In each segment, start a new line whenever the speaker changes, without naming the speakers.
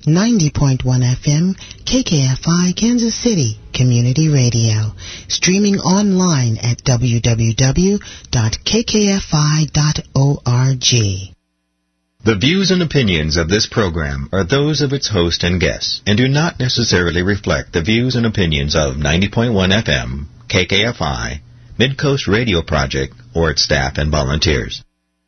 90.1 FM, KKFI, Kansas City, Community Radio. Streaming online at www.kkfi.org.
The views and opinions of this program are those of its host and guests and do not necessarily reflect the views and opinions of 90.1 FM, KKFI, Midcoast Radio Project, or its staff and volunteers.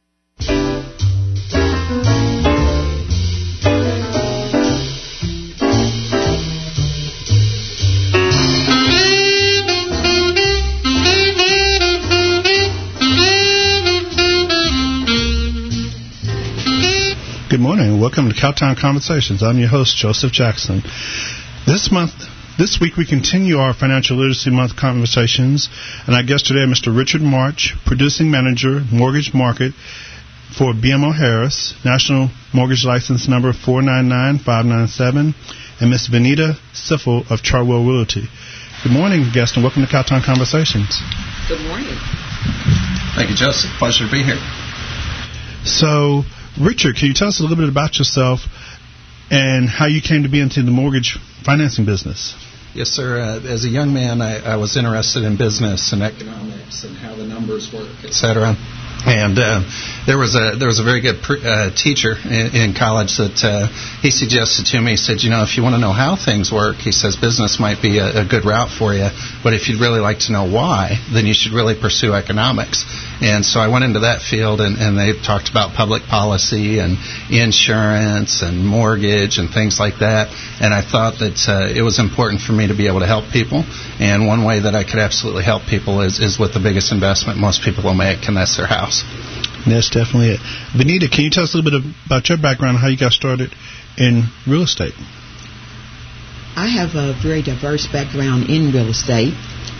Good morning and welcome to Cowtown Conversations. I'm your host, Joseph Jackson. This week we continue our Financial Literacy Month conversations, and our guest today, Mr. Richard March, Producing Manager, Mortgage Market for BMO Harris, National Mortgage License Number 499597, and Ms. Vanita Siffel of Chartwell Realty. Good morning, guest, and welcome to Cowtown Conversations.
Good morning.
Thank you, Joseph. Pleasure to be here.
So, Richard, can you tell us a little bit about yourself and how you came to be into the mortgage financing business?
Yes, sir. As a young man, I was interested in business and economics and how the numbers work, et cetera. And there was a very good teacher in college that he suggested to me. He said, if you want to know how things work, he says business might be a good route for you, but if you'd really like to know why, then you should really pursue economics. And so I went into that field, and they talked about public policy and insurance and mortgage and things like that. And I thought that it was important for me to be able to help people. And one way that I could absolutely help people is with the biggest investment most people will make, and that's their house.
That's definitely it. Vanita, can you tell us a little bit about your background and how you got started in real estate?
I have a very diverse background in real estate.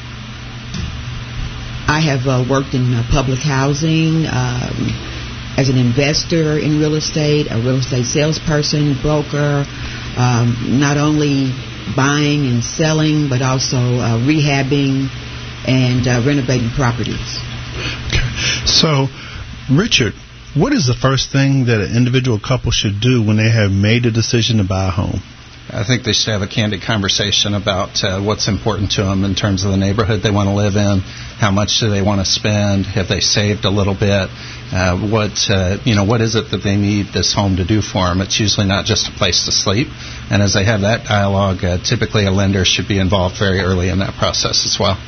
I have worked in public housing as an investor in real estate, a real estate salesperson, broker, not only buying and selling, but also rehabbing and renovating properties.
Okay. So, Richard, what is the first thing that an individual couple should do when they have made a decision to buy a home?
I think they should have a candid conversation about what's important to them in terms of the neighborhood they want to live in, how much do they want to spend, have they saved a little bit, what is it that they need this home to do for them. It's usually not just a place to sleep, and as they have that dialogue, typically a lender should be involved very early in that process as well.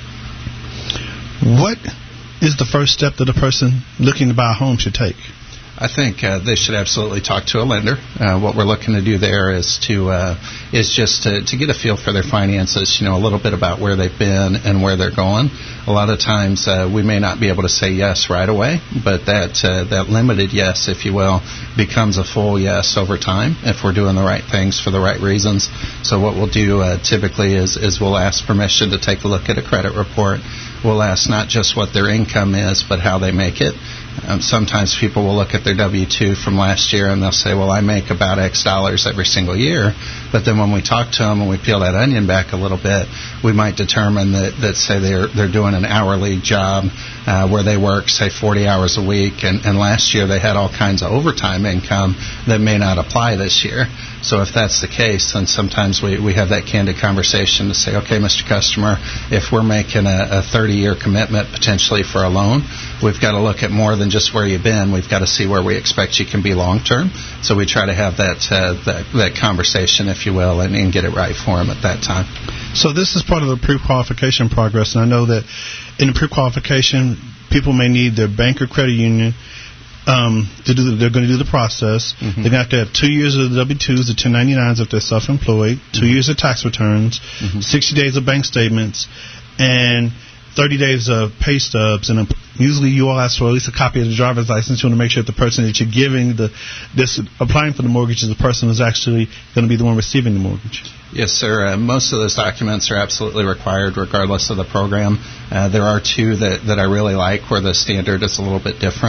What is the first step that a person looking to buy a home should take?
I think they should absolutely talk to a lender. What we're looking to do there is just to get a feel for their finances, a little bit about where they've been and where they're going. A lot of times we may not be able to say yes right away, but that limited yes, if you will, becomes a full yes over time if we're doing the right things for the right reasons. So what we'll do typically is we'll ask permission to take a look at a credit report. We'll ask not just what their income is, but how they make it. Sometimes people will look at their W-2 from last year and they'll say, well, I make about X dollars every single year. But then when we talk to them and we peel that onion back a little bit, we might determine that say they're doing an hourly job where they work, say, 40 hours a week. And last year they had all kinds of overtime income that may not apply this year. So if that's the case, then sometimes we have that candid conversation to say, okay, Mr. Customer, if we're making a 30-year commitment potentially for a loan, we've got to look at more than just where you've been. We've got to see where we expect you can be long-term. So we try to have that conversation, if you will, and get it right for them at that time.
So this is part of the pre-qualification progress, and I know that in the pre-qualification, people may need their bank or credit union they're going to do the process. Mm-hmm. They're going to have 2 years of the W-2s, the 1099s if they're self-employed, 2 years of tax returns, 60 days of bank statements, and 30 days of pay stubs. And usually you all ask for at least a copy of the driver's license. You want to make sure that the person that you're giving applying for the mortgage is the person who's actually going to be the one receiving the mortgage.
Yes, sir. Most of those documents are absolutely required regardless of the program. There are two that I really like where the standard is a little bit different.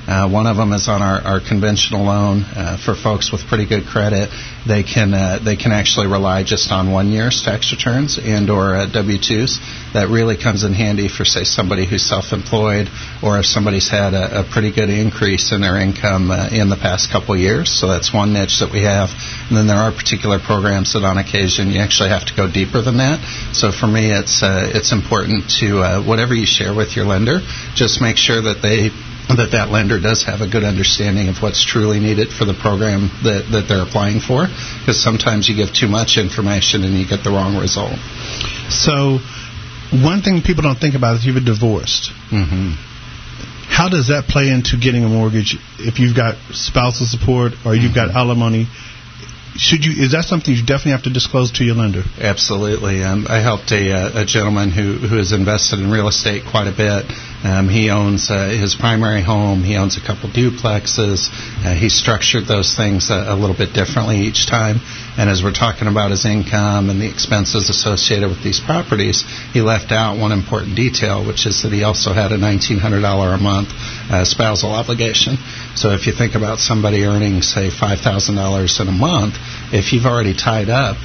One of them is on our conventional loan for folks with pretty good credit. They can actually rely just on 1 year's tax returns and or W-2s. That really comes in handy for, say, somebody who's self-employed, or if somebody's had a pretty good increase in their income in the past couple years. So that's one niche that we have. And then there are particular programs that on occasion you actually have to go deeper than that. So for me, it's important to whatever you share with your lender, just make sure that that lender does have a good understanding of what's truly needed for the program that they're applying for, because sometimes you give too much information and you get the wrong result.
So one thing people don't think about is you've been divorced.
Mm-hmm.
How does that play into getting a mortgage if you've got spousal support or you've got alimony? Is that something you definitely have to disclose to your lender?
Absolutely. I helped a gentleman who has invested in real estate quite a bit. He owns his primary home. He owns a couple duplexes. He structured those things a little bit differently each time. And as we're talking about his income and the expenses associated with these properties, he left out one important detail, which is that he also had a $1,900 a month spousal obligation. So if you think about somebody earning, say, $5,000 in a month, if you've already tied up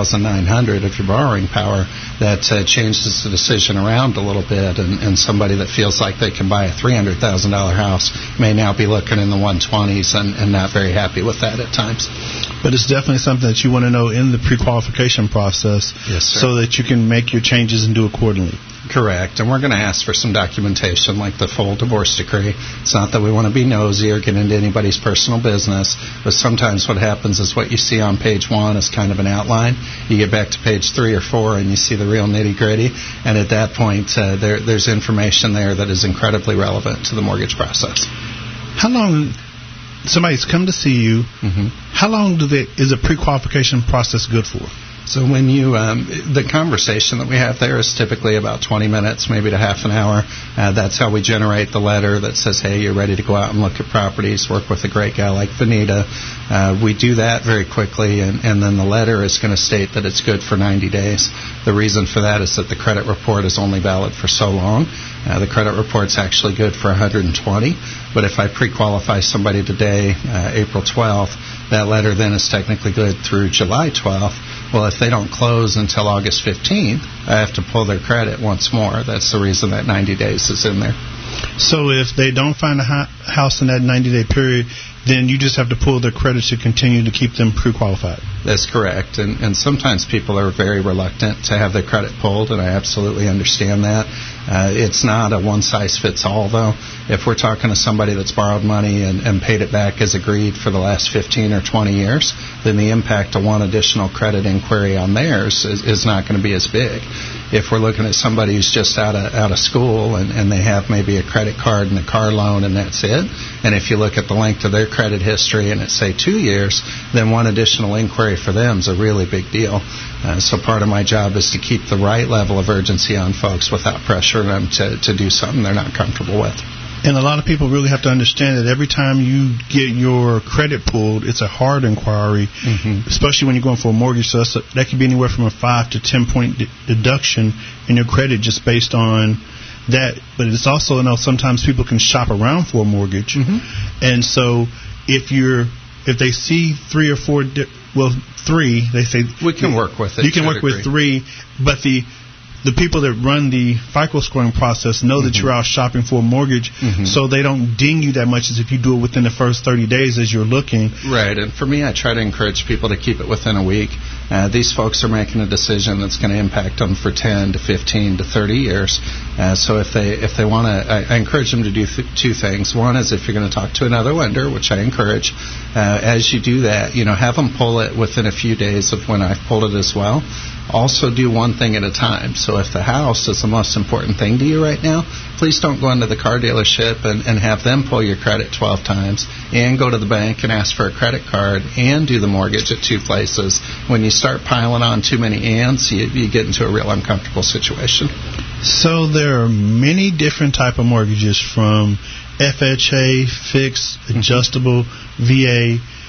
$1,900 of your borrowing power, that changes the decision around a little bit, and somebody that feels like they can buy a $300,000 house may now be looking in the 120s and not very happy with that at times.
But it's definitely something that you want to know in the pre-qualification process,
yes, sir,
so that you can make your changes and do accordingly.
Correct. And we're going to ask for some documentation like the full divorce decree. It's not that we want to be nosy or get into anybody's personal business, but sometimes what happens is what you see on page 1 is kind of an outline. You get back to page 3 or 4 and you see the real nitty-gritty, and at that point there's information there that is incredibly relevant to the mortgage process.
How long... Somebody's come to see you. Mm-hmm. How long is a pre-qualification process good for?
So when you, the conversation that we have there is typically about 20 minutes, maybe to half an hour. That's how we generate the letter that says, hey, you're ready to go out and look at properties, work with a great guy like Vanita. We do that very quickly, and then the letter is going to state that it's good for 90 days. The reason for that is that the credit report is only valid for so long. The credit report's actually good for 120, but if I pre-qualify somebody today, April 12th, that letter then is technically good through July 12th. Well, if they don't close until August 15th, I have to pull their credit once more. That's the reason that 90 days is in there.
So if they don't find a house in that 90-day period, then you just have to pull their credit to continue to keep them pre-qualified.
That's correct. And sometimes people are very reluctant to have their credit pulled, and I absolutely understand that. It's not a one-size-fits-all, though. If we're talking to somebody that's borrowed money and paid it back as agreed for the last 15 or 20 years, then the impact of one additional credit inquiry on theirs is not going to be as big. If we're looking at somebody who's just out of school and they have maybe a credit card and a car loan and that's it, and if you look at the length of their credit history and it's, say, 2 years, then one additional inquiry for them is a really big deal. So part of my job is to keep the right level of urgency on folks without pressuring them to do something they're not comfortable with.
And a lot of people really have to understand that every time you get your credit pulled, it's a hard inquiry, especially when you're going for a mortgage. So that could be anywhere from a 5 to 10 point deduction in your credit just based on that. But it's also, sometimes people can shop around for a mortgage. And so if they see 3 or 4, 3, they say
we can work with it.
You can work with 3, but the people that run the FICO scoring process know that you're out shopping for a mortgage, so they don't ding you that much as if you do it within the first 30 days as you're looking.
Right, and for me, I try to encourage people to keep it within a week. These folks are making a decision that's going to impact them for 10 to 15 to 30 years. So if they want to, I encourage them to do 2 things. One is if you're going to talk to another lender, which I encourage, as you do that, have them pull it within a few days of when I've pulled it as well. Also do one thing at a time. So if the house is the most important thing to you right now, please don't go into the car dealership and have them pull your credit 12 times and go to the bank and ask for a credit card and do the mortgage at 2 places. When you start piling on too many ands, you get into a real uncomfortable situation.
So there are many different type of mortgages, from FHA, fixed, adjustable, VA.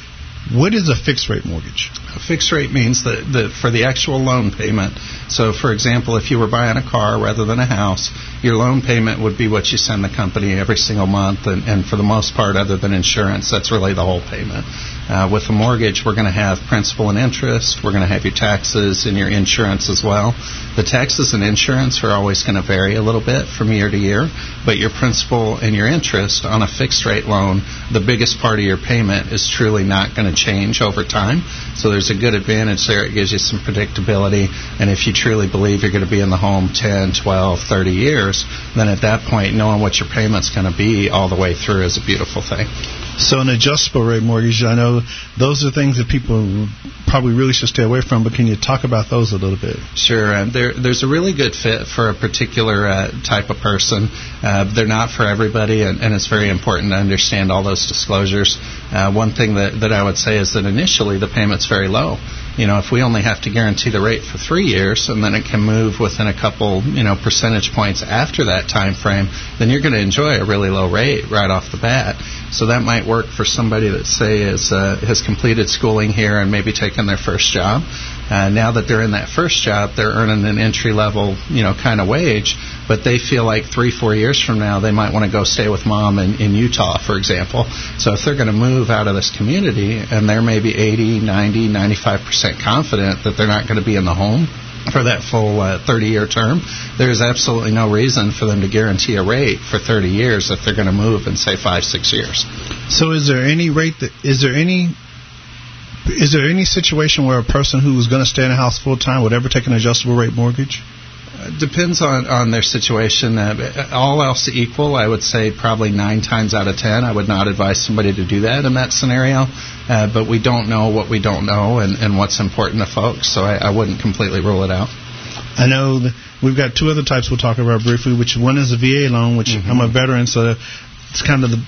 What is a fixed rate mortgage?
A fixed rate means that for the actual loan payment, so for example, if you were buying a car rather than a house, your loan payment would be what you send the company every single month, and for the most part, other than insurance, that's really the whole payment. With a mortgage, we're going to have principal and interest, we're going to have your taxes and your insurance as well. The taxes and insurance are always going to vary a little bit from year to year, but your principal and your interest on a fixed rate loan, the biggest part of your payment is truly not going to change over time. So there's a good advantage there. It gives you some predictability, and if you truly believe you're going to be in the home 10, 12, 30 years, then at that point, knowing what your payment's going to be all the way through is a beautiful thing.
So an adjustable rate mortgage, I know those are things that people probably really should stay away from, but can you talk about those a little bit?
Sure. There's a really good fit for a particular type of person. They're not for everybody, and it's very important to understand all those disclosures. One thing that I would say is that initially the payment's very low. If we only have to guarantee the rate for 3 years, and then it can move within a couple, percentage points after that time frame, then you're going to enjoy a really low rate right off the bat. So that might work for somebody that, say, has completed schooling here and maybe taken their first job. Now that they're in that first job, they're earning an entry-level, kind of wage, but they feel like 3-4 years from now they might want to go stay with mom in Utah, for example. So if they're going to move out of this community and they're maybe 80, 90, 95% confident that they're not going to be in the home for that full 30-year term, there's absolutely no reason for them to guarantee a rate for 30 years if they're going to move in, say, 5-6 years.
So is there any situation where a person who is going to stay in a house full time would ever take an adjustable rate mortgage?
Depends on their situation. All else equal, I would say probably 9 times out of 10, I would not advise somebody to do that in that scenario. But we don't know what we don't know and what's important to folks, so I wouldn't completely rule it out.
I know that we've got 2 other types we'll talk about briefly, which one is a VA loan, which I'm a veteran, so it's kind of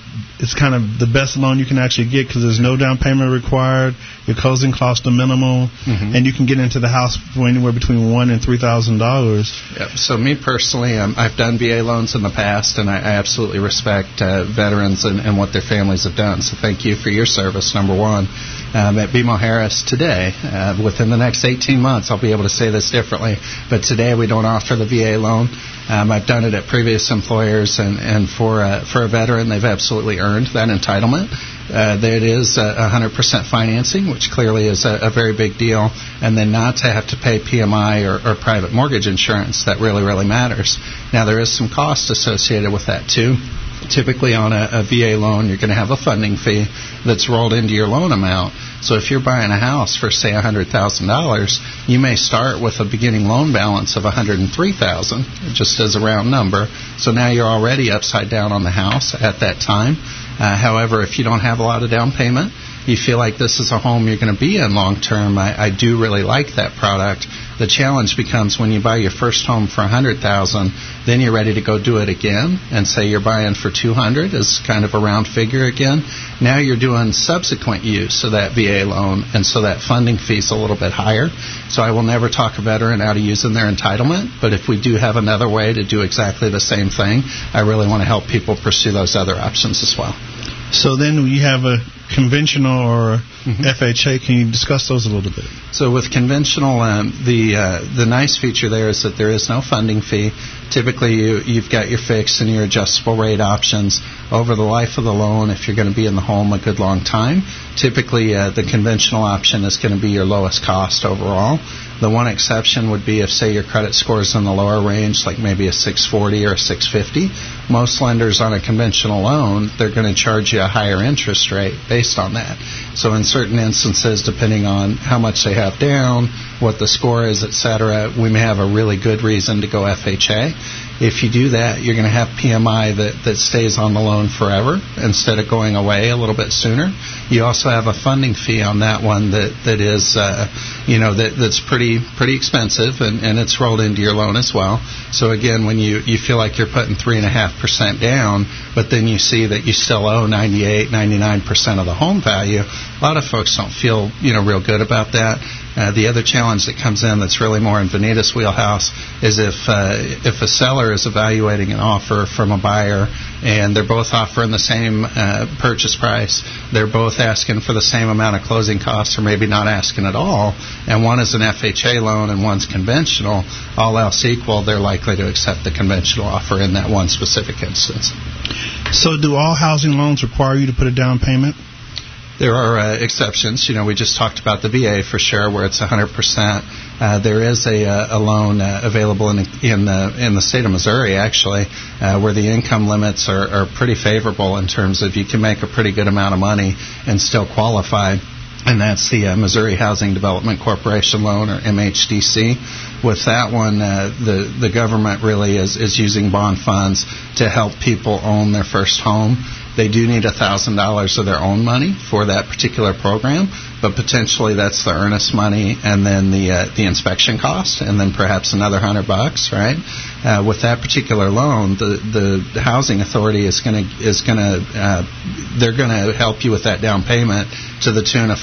the best loan you can actually get because there's no down payment required. Your closing costs are minimal, and you can get into the house for anywhere between $1,000 and $3,000.
Yep. So me personally, I've done VA loans in the past, and I absolutely respect veterans and what their families have done. So thank you for your service, number one. At BMO Harris today, within the next 18 months, I'll be able to say this differently, but today we don't offer the VA loan. I've done it at previous employers, and for a veteran, they've absolutely earned that entitlement. That is 100% financing, which clearly is a very big deal, and then not to have to pay PMI or private mortgage insurance. That really, really matters. Now, there is some cost associated with that, too. Typically on a VA loan, you're going to have a funding fee that's rolled into your loan amount. So if you're buying a house for, say, $100,000, you may start with a beginning loan balance of $103,000, just as a round number. So now you're already upside down on the house at that time. However, if you don't have a lot of down payment, you feel like this is a home you're going to be in long term, I do really like that product. The challenge becomes when you buy your first home for $100,000, then you're ready to go do it again, and say you're buying for $200,000 is kind of a round figure again. Now you're doing subsequent use of that VA loan, and so that funding fee is a little bit higher. So I will never talk a veteran out of using their entitlement, but if we do have another way to do exactly the same thing, I really want to help people pursue those other options as well.
So then you have a conventional or FHA. Can you discuss those a little bit?
So with conventional, the nice feature there is that there is no funding fee. Typically, you've got your fixed and your adjustable rate options over the life of the loan if you're going to be in the home a good long time. Typically, the conventional option is going to be your lowest cost overall. The one exception would be if, say, your credit score is in the lower range, like maybe a 640 or a 650. Most lenders on a conventional loan, they're going to charge you a higher interest rate based on that. So in certain instances, depending on how much they have down, what the score is, etc., we may have a really good reason to go FHA. If you do that, you're going to have PMI that stays on the loan forever instead of going away a little bit sooner. You also have a funding fee on that one that is, that's pretty expensive, and it's rolled into your loan as well. So again, when you feel like you're putting 3.5% down, but then you see that you still owe 98, 99% of the home value, a lot of folks don't feel real good about that. The other challenge that comes in that's really more in Vanita's wheelhouse is if a seller is evaluating an offer from a buyer and they're both offering the same purchase price, they're both asking for the same amount of closing costs or maybe not asking at all, and one is an FHA loan and one's conventional, all else equal, they're likely to accept the conventional offer in that one specific instance.
So do all housing loans require you to put a down payment?
There are exceptions. We just talked about the VA for sure, where it's 100%. There is a loan available in the state of Missouri, actually, where the income limits are pretty favorable in terms of you can make a pretty good amount of money and still qualify. And that's the Missouri Housing Development Corporation loan, or MHDC. With that one, the government really is using bond funds to help people own their first home. They do need $1,000 of their own money for that particular program, but potentially that's the earnest money and then the inspection cost, and then perhaps another $100, right? With that particular loan, the housing authority they're gonna help you with that down payment to the tune of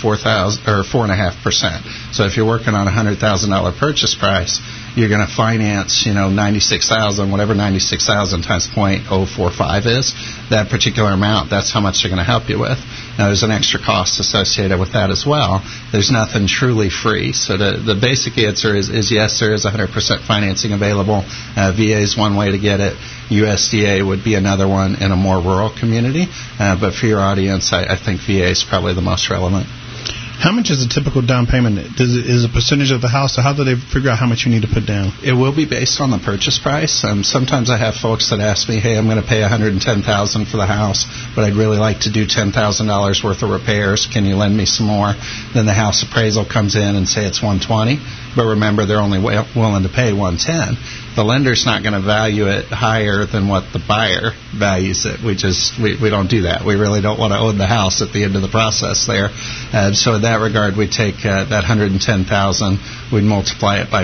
4.5%. So if you're working on a $100,000 purchase price, you're going to finance, $96,000, whatever 96,000 times 0.045 is, that particular amount, that's how much they're going to help you with. Now, there's an extra cost associated with that as well. There's nothing truly free. So the basic answer is yes, there is 100% financing available. VA is one way to get it. USDA would be another one in a more rural community. But for your audience, I think VA is probably the most relevant.
How much is a typical down payment? Is a percentage of the house, or how do they figure out how much you need to put down?
It will be based on the purchase price. Sometimes I have folks that ask me, hey, I'm going to pay $110,000 for the house, but I'd really like to do $10,000 worth of repairs. Can you lend me some more? Then the house appraisal comes in and say it's $120,000, but remember they're only willing to pay $110,000. The lender's not going to value it higher than what the buyer values it. We don't do that. We really don't want to own the house at the end of the process there. So in that regard, we take that $110,000, we'd multiply it by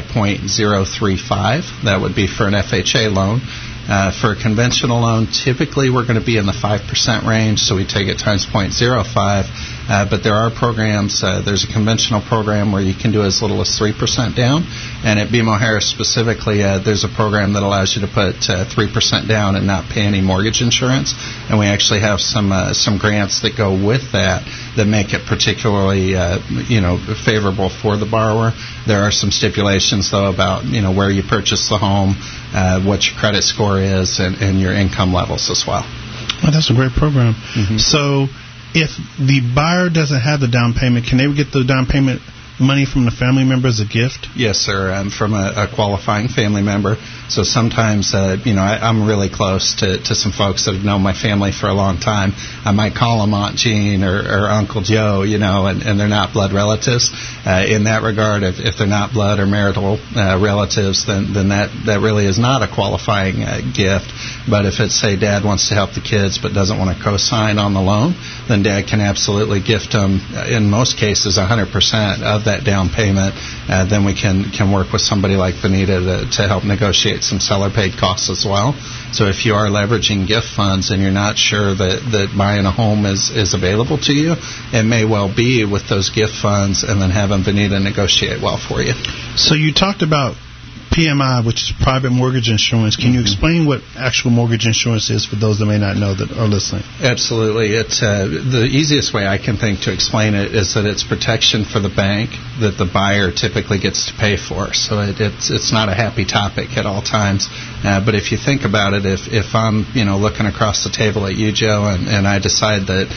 0.035. That would be for an FHA loan. For a conventional loan, typically we're going to be in the 5% range, so we take it times 0.05. But there are programs, there's a conventional program where you can do as little as 3% down, and at BMO Harris specifically, there's a program that allows you to put 3% down and not pay any mortgage insurance, and we actually have some grants that go with that make it particularly favorable for the borrower. There are some stipulations though about where you purchase the home, what your credit score is, and your income levels as well.
Well, that's a great program. Mm-hmm. So if the buyer doesn't have the down payment, can they get the down payment money from the family member as a gift?
Yes, sir, from a qualifying family member. So sometimes, I'm really close to some folks that have known my family for a long time. I might call them Aunt Jean or Uncle Joe, and they're not blood relatives. In that regard, if they're not blood or marital relatives, then that really is not a qualifying gift. But if it's, say, Dad wants to help the kids but doesn't want to co-sign on the loan, then Dad can absolutely gift them, in most cases, 100% of that down payment. Then we can work with somebody like Vanita to help negotiate some seller-paid costs as well. So if you are leveraging gift funds and you're not sure that buying a home is available to you, it may well be with those gift funds, and then having Vanita negotiate well for you.
So you talked about PMI, which is private mortgage insurance. Can you explain what actual mortgage insurance is for those that may not know that are listening?
Absolutely. It's the easiest way I can think to explain it is that it's protection for the bank that the buyer typically gets to pay for. So it's not a happy topic at all times. But if you think about it, if I'm looking across the table at you, Joe, and I decide that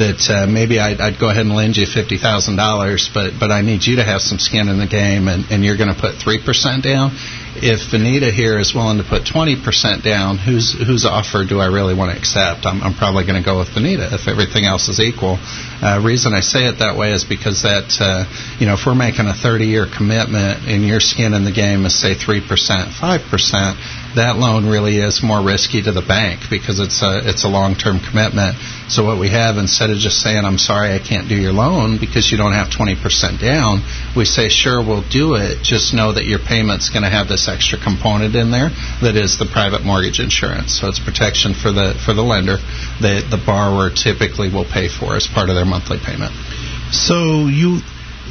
maybe I'd go ahead and lend you $50,000, but I need you to have some skin in the game, and you're going to put 3% down. If Vanita here is willing to put 20% down, whose offer do I really want to accept? I'm probably going to go with Vanita if everything else is equal. Reason I say it that way is because that, if we're making a 30-year commitment and your skin in the game is, say, 3%, 5%, that loan really is more risky to the bank because it's a long-term commitment. So what we have, instead of just saying, I'm sorry, I can't do your loan because you don't have 20% down, we say, sure, we'll do it. Just know that your payment's going to have this extra component in there that is the private mortgage insurance. So it's protection for the lender that the borrower typically will pay for as part of their monthly payment.
So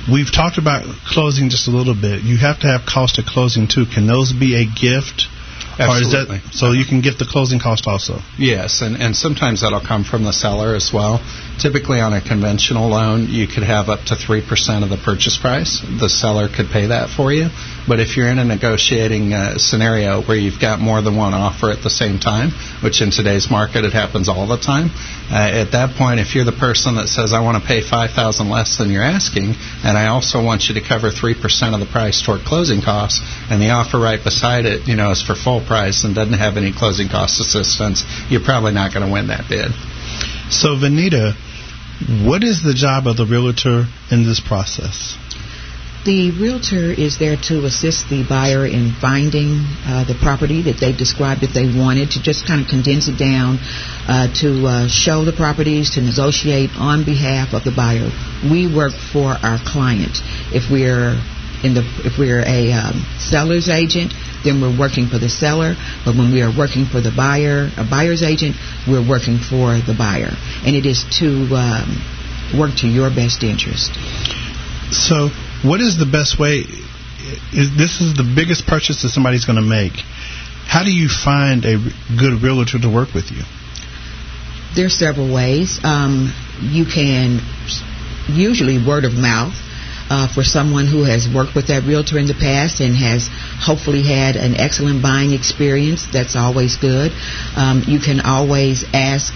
We've talked about closing just a little bit. You have to have cost of closing too. Can those be a gift?
Absolutely.
Or is that, so you can gift the closing cost also?
Yes, and sometimes that'll come from the seller as well. Typically on a conventional loan, you could have up to 3% of the purchase price. The seller could pay that for you. But if you're in a negotiating scenario where you've got more than one offer at the same time, which in today's market it happens all the time, at that point, if you're the person that says, I want to pay $5,000 less than you're asking, and I also want you to cover 3% of the price toward closing costs, and the offer right beside it, is for full price and doesn't have any closing cost assistance, you're probably not going to win that bid.
So, Vanita, what is the job of the realtor in this process?
The realtor is there to assist the buyer in finding the property that they described that they wanted, to just kind of condense it down, to show the properties, to negotiate on behalf of the buyer. We work for our client. If we're a seller's agent, then we're working for the seller. But when we are working for the buyer, a buyer's agent, we're working for the buyer. And it is to work to your best interest.
So, what is the best way? This is the biggest purchase that somebody's going to make. How do you find a good realtor to work with you?
There are several ways. You can usually word of mouth. For someone who has worked with that realtor in the past and has hopefully had an excellent buying experience, that's always good. You can always ask,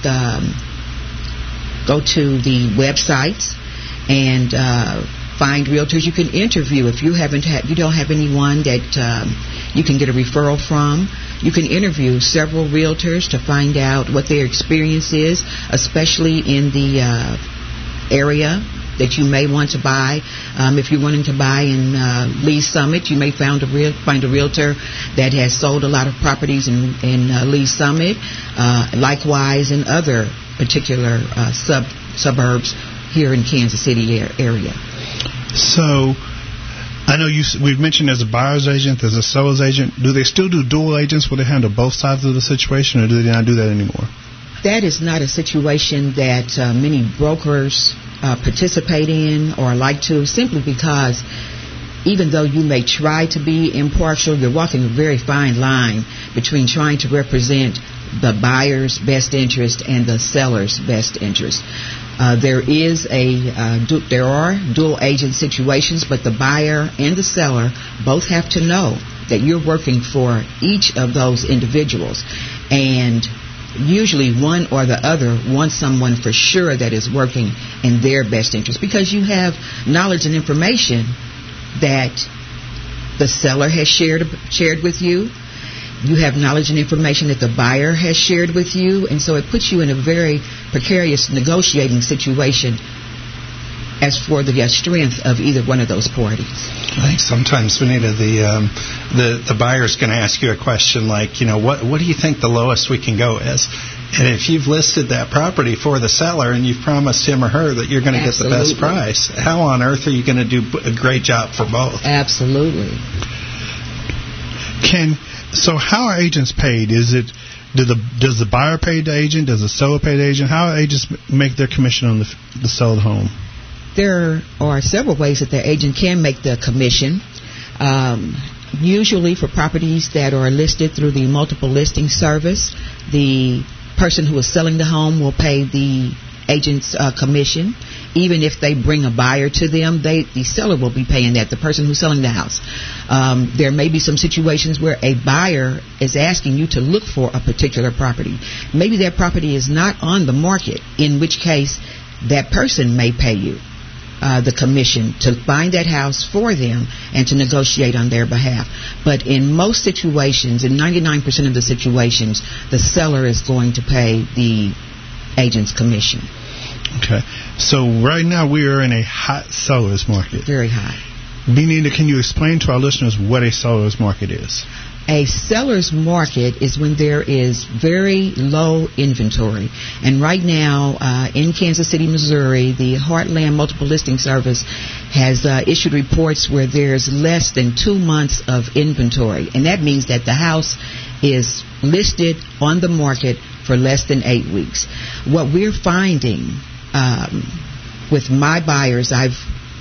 go to the websites and find realtors you can interview. If you don't have anyone that you can get a referral from, you can interview several realtors to find out what their experience is, especially in the area that you may want to buy. If you're wanting to buy in Lee's Summit, you may find a realtor that has sold a lot of properties in Lee's Summit. Likewise, in other particular suburbs here in Kansas City area.
So, I know we've mentioned there's a buyer's agent, there's a seller's agent. Do they still do dual agents where they handle both sides of the situation, or do they not do that anymore?
That is not a situation that many brokers participate in or like to, simply because even though you may try to be impartial, you're walking a very fine line between trying to represent the buyer's best interest and the seller's best interest. There are dual agent situations, but the buyer and the seller both have to know that you're working for each of those individuals, and usually one or the other wants someone for sure that is working in their best interest, because you have knowledge and information that the seller has shared with you. You have knowledge and information that the buyer has shared with you, and so it puts you in a very precarious negotiating situation as for the strength of either one of those parties.
I think sometimes, Vanita, the buyer's going to ask you a question like, what do you think the lowest we can go is? And if you've listed that property for the seller and you've promised him or her that you're going to get the best price, how on earth are you going to do a great job for both?
Absolutely.
So how are agents paid? Does the buyer pay the agent? Does the seller pay the agent? How do agents make their commission on the sale of the home?
There are several ways that the agent can make the commission. Usually for properties that are listed through the multiple listing service, the person who is selling the home will pay the agent's commission. Even if they bring a buyer to them, the seller will be paying that, the person who's selling the house. There may be some situations where a buyer is asking you to look for a particular property. Maybe that property is not on the market, in which case that person may pay you the commission to find that house for them and to negotiate on their behalf. But in most situations, in 99% of the situations, the seller is going to pay the agent's commission.
Okay. So right now we are in a hot seller's market.
Very hot.
Benita, can you explain to our listeners what a seller's market is?
A seller's market is when there is very low inventory. And right now, in Kansas City, Missouri, the Heartland Multiple Listing Service has issued reports where there's less than 2 months of inventory. And that means that the house is listed on the market for less than 8 weeks. What we're finding with my buyers, I've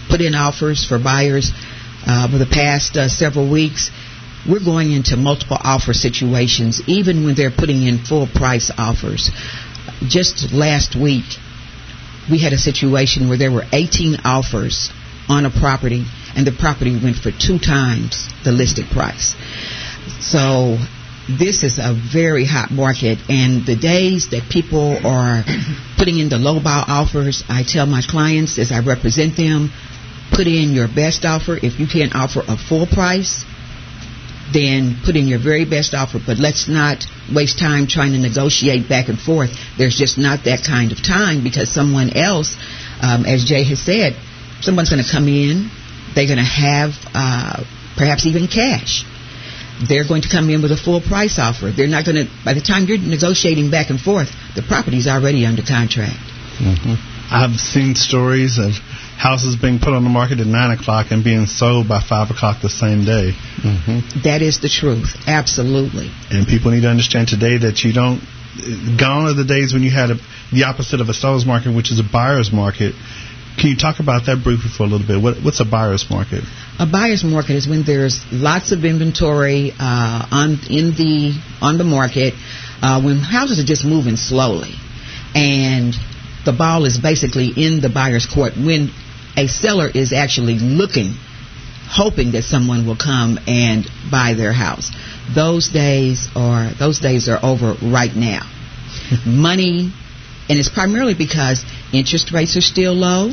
put in offers for buyers over the past several weeks, we're going into multiple offer situations, even when they're putting in full price offers. Just last week, we had a situation where there were 18 offers on a property, and the property went for 2 times the listed price. So this is a very hot market, and the days that people are putting in the lowball offers, I tell my clients as I represent them, put in your best offer. If you can't offer a full price, then put in your very best offer. But let's not waste time trying to negotiate back and forth. There's just not that kind of time, because someone else, as Jay has said, someone's going to come in. They're going to have perhaps even cash. They're going to come in with a full price offer. They're not going to, by the time you're negotiating back and forth, the property's already under contract.
Mm-hmm. I've seen stories of houses being put on the market at 9 o'clock and being sold by 5 o'clock the same day.
Mm-hmm. That is the truth. Absolutely.
And people need to understand today that you don't, gone are the days when you had the opposite of a seller's market, which is a buyer's market. Can you talk about that briefly for a little bit? What's a buyer's market?
A buyer's market is when there's lots of inventory on the market, when houses are just moving slowly, and the ball is basically in the buyer's court. When a seller is actually hoping that someone will come and buy their house, those days are over right now. Money. And it's primarily because interest rates are still low.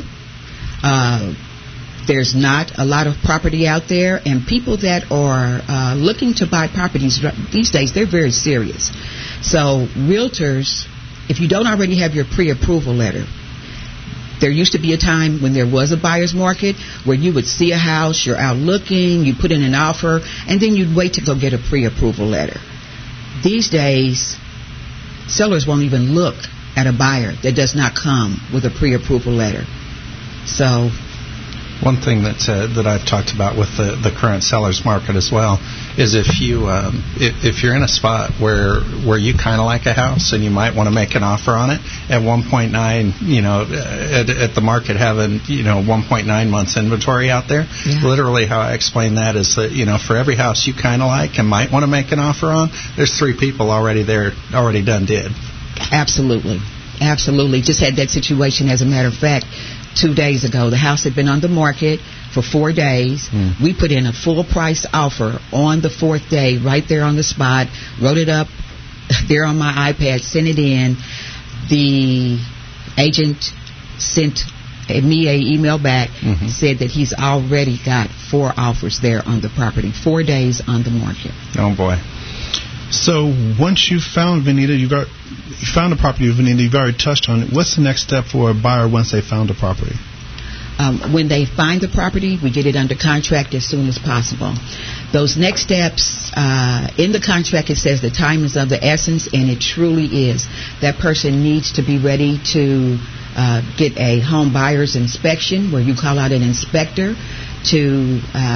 There's not a lot of property out there. And people that are looking to buy properties these days, they're very serious. So realtors, if you don't already have your pre-approval letter, there used to be a time when there was a buyer's market where you would see a house, you're out looking, you put in an offer, and then you'd wait to go get a pre-approval letter. These days, sellers won't even look at a buyer that does not come with a pre-approval letter. So,
one thing that I've talked about with the current seller's market as well is if you're in a spot where you kind of like a house and you might want to make an offer on it at 1.9, at the market having 1.9 months inventory out there. Yeah. Literally, how I explain that is that for every house you kind of like and might want to make an offer on, there's 3 people already done did.
Absolutely. Just had that situation, as a matter of fact, 2 days ago. The house had been on the market for 4 days. We put in a full price offer on the 4th day, right there on the spot, wrote it up there on my iPad, sent it in. The agent sent me an email back, said that he's already got 4 offers there on the property, 4 days on the market.
Oh, boy.
So once you found Venita, you found the property of Venita, you've already touched on it. What's the next step for a buyer once they found the property?
When they find the property, we get it under contract as soon as possible. Those next steps, in the contract it says the time is of the essence, and it truly is. That person needs to be ready to get a home buyer's inspection, where you call out an inspector to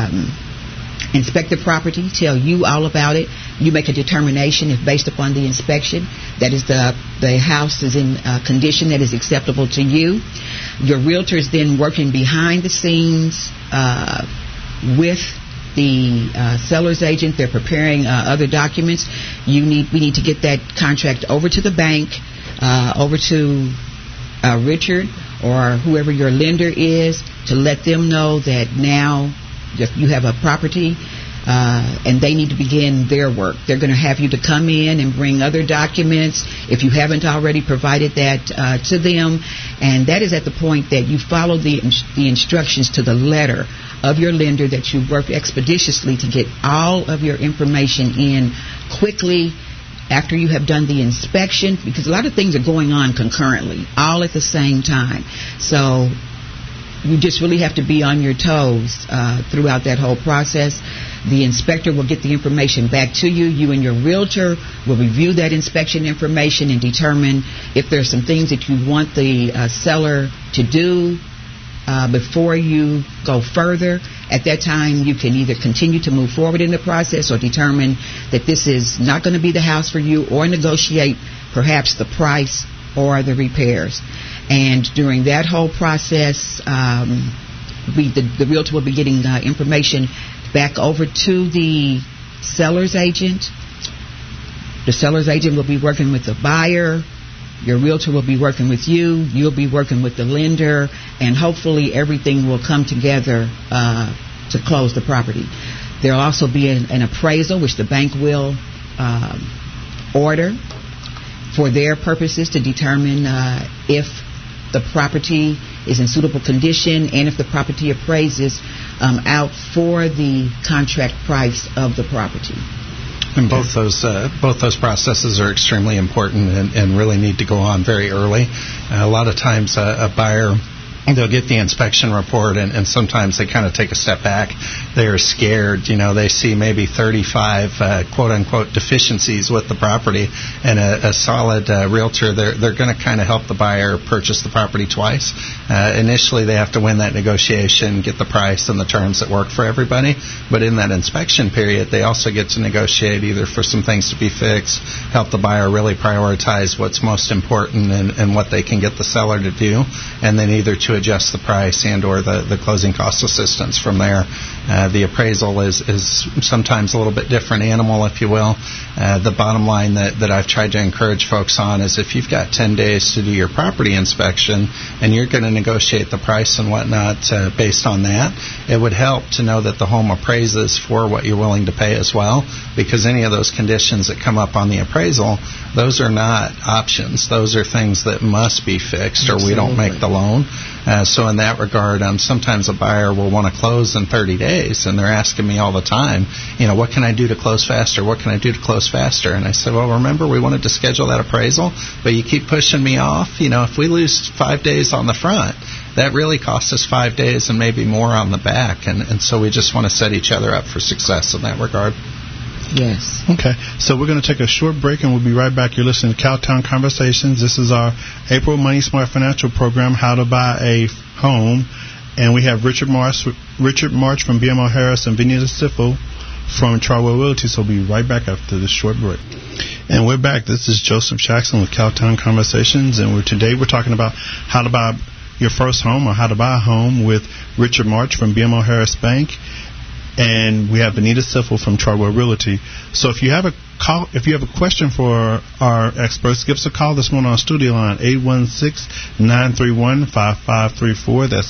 inspect the property, tell you all about it. You make a determination if, based upon the inspection, that is the house is in condition that is acceptable to you. Your realtor is then working behind the scenes with the seller's agent. They're preparing other documents. We need to get that contract over to the bank, over to Richard or whoever your lender is, to let them know that now you have a property, and they need to begin their work. They're going to have you to come in and bring other documents if you haven't already provided that to them. And that is at the point that you follow the instructions to the letter of your lender, that you work expeditiously to get all of your information in quickly after you have done the inspection, because a lot of things are going on concurrently, all at the same time. So you just really have to be on your toes throughout that whole process. The inspector will get the information back to you. You and your realtor will review that inspection information and determine if there's some things that you want the seller to do before you go further. At that time, you can either continue to move forward in the process or determine that this is not going to be the house for you, or negotiate perhaps the price or the repairs. And during that whole process, the realtor will be getting information back over to the seller's agent. The seller's agent will be working with the buyer. Your realtor will be working with you. You'll be working with the lender, and hopefully everything will come together to close the property. There will also be an appraisal, which the bank will order for their purposes to determine if the property is in suitable condition and if the property appraises out for the contract price of the property.
And both those processes are extremely important and really need to go on very early. A lot of times a buyer, they'll get the inspection report and sometimes they kind of take a step back. They're scared. They see maybe 35 quote-unquote deficiencies with the property, and a solid realtor, they're going to kind of help the buyer purchase the property twice. Initially, they have to win that negotiation, get the price and the terms that work for everybody. But in that inspection period, they also get to negotiate either for some things to be fixed, help the buyer really prioritize what's most important and what they can get the seller to do, and then either to adjust the price and or the closing cost assistance from there. The appraisal is sometimes a little bit different animal, if you will. The bottom line that I've tried to encourage folks on is if you've got 10 days to do your property inspection and you're going to negotiate the price and whatnot based on that, it would help to know that the home appraises for what you're willing to pay as well, because any of those conditions that come up on the appraisal, those are not options. Those are things that must be fixed or we don't make the loan. So in that regard, sometimes a buyer will want to close in 30 days, and they're asking me all the time, what can I do to close faster? What can I do to close faster? And I said, well, remember, we wanted to schedule that appraisal, but you keep pushing me off. If we lose 5 days on the front, that really costs us 5 days and maybe more on the back. And so we just want to set each other up for success in that regard.
Yes.
Okay, so we're going to take a short break and we'll be right back. You're listening to Cowtown Conversations. This is our April Money Smart Financial Program, How to Buy a Home. And we have Richard March from BMO Harris and Benita Siffel from Chartwell Realty. So we'll be right back after this short break. And we're back. This is Joseph Jackson with Cowtown Conversations. And today we're talking about how to buy your first home or how to buy a home with Richard March from BMO Harris Bank. And we have Benita Siffel from Chartwell Realty. So if you have a question for our experts, give us a call this morning on studio line 816-931-5534. That's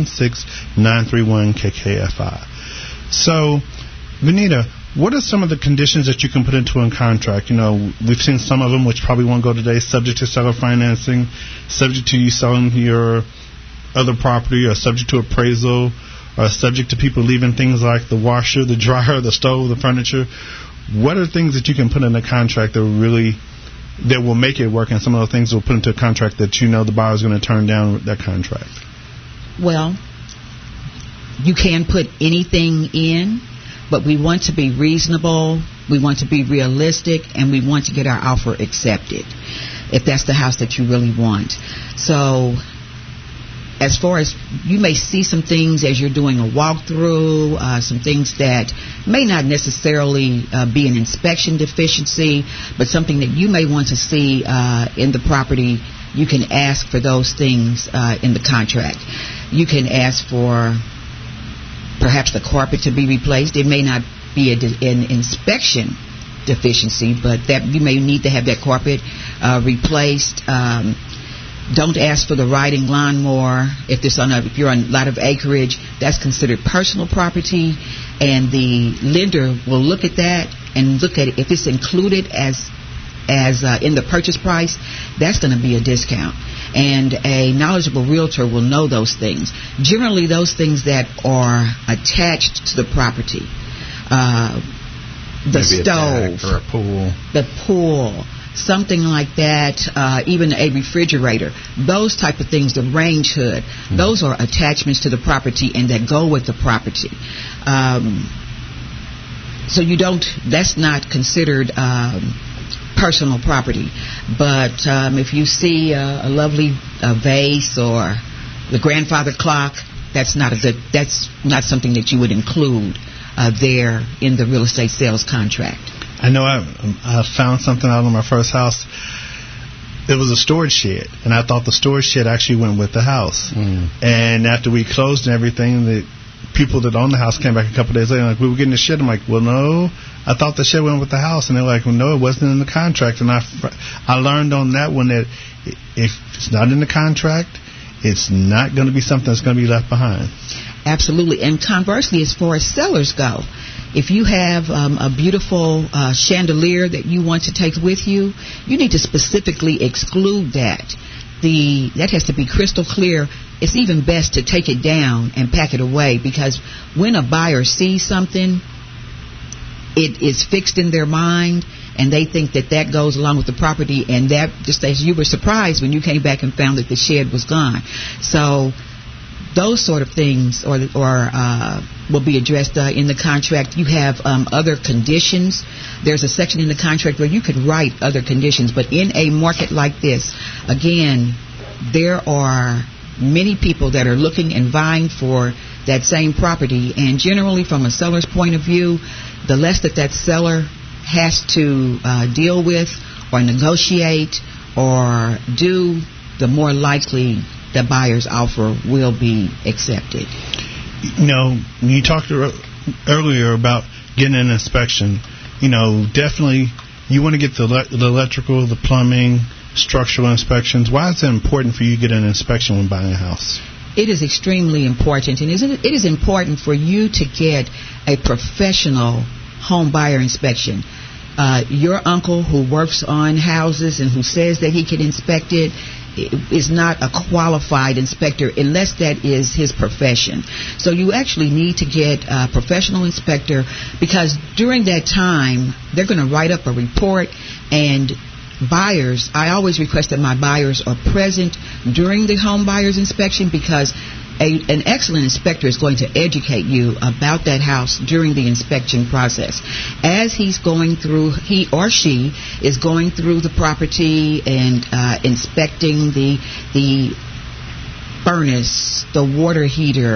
816-931-KKFI. So, Benita, what are some of the conditions that you can put into a contract? We've seen some of them which probably won't go today, subject to seller financing, subject to you selling your other property, or subject to appraisal, are subject to people leaving things like the washer, the dryer, the stove, the furniture. What are things that you can put in a contract that will make it work, and some of the things that will put into a contract that the buyer is going to turn down with that contract?
Well, you can put anything in, but we want to be reasonable, we want to be realistic, and we want to get our offer accepted if that's the house that you really want. So as far as you may see some things as you're doing a walkthrough, some things that may not necessarily be an inspection deficiency, but something that you may want to see in the property, you can ask for those things in the contract. You can ask for perhaps the carpet to be replaced. It may not be an inspection deficiency, but that you may need to have that carpet replaced. Don't ask for the riding lawnmower if you're on a lot of acreage. That's considered personal property, and the lender will look at that and look at it. If it's included as in the purchase price, that's going to be a discount. And a knowledgeable realtor will know those things. Generally, those things that are attached to the property, the
Maybe
stove,
or a pool,
the pool, something like that, even a refrigerator, those type of things, the range hood, those are attachments to the property and that go with the property. So that's not considered personal property. But if you see a lovely vase or the grandfather clock, that's not something that you would include there in the real estate sales contract.
I know I found something out on my first house. it was a storage shed, and I thought the storage shed actually went with the house. And after we closed and everything, the people that owned the house came back a couple of days later, like, we were getting the shed. I'm like, well, no, I thought the shed went with the house. And they're like, well, no, it wasn't in the contract. And I learned on that one that if it's not in the contract, it's not going to be something that's going to be left behind.
Absolutely. And conversely, as far as sellers go, if you have a beautiful chandelier that you want to take with you, you need to specifically exclude that. That has to be crystal clear. It's even best to take it down and pack it away, because when a buyer sees something, it is fixed in their mind, and they think that goes along with the property, and that just as you were surprised when you came back and found that the shed was gone. So those sort of things will be addressed in the contract. You have other conditions. There's a section in the contract where you could write other conditions, but in a market like this, again, there are many people that are looking and vying for that same property, and generally from a seller's point of view, the less that seller has to deal with or negotiate or do, the more likely the buyer's offer will be accepted.
You know, you talked earlier about getting an inspection. You know, definitely you want to get the electrical, the plumbing, structural inspections. Why is it important for you to get an inspection when buying a house?
It is extremely important, and it is important for you to get a professional home buyer inspection. Your uncle who works on houses and who says that he can inspect it is not a qualified inspector unless that is his profession. So you actually need to get a professional inspector, because during that time they're going to write up a report, and buyers, I always request that my buyers are present during the home buyer's inspection, because an excellent inspector is going to educate you about that house during the inspection process. As he or she is going through the property and inspecting the furnace, the water heater,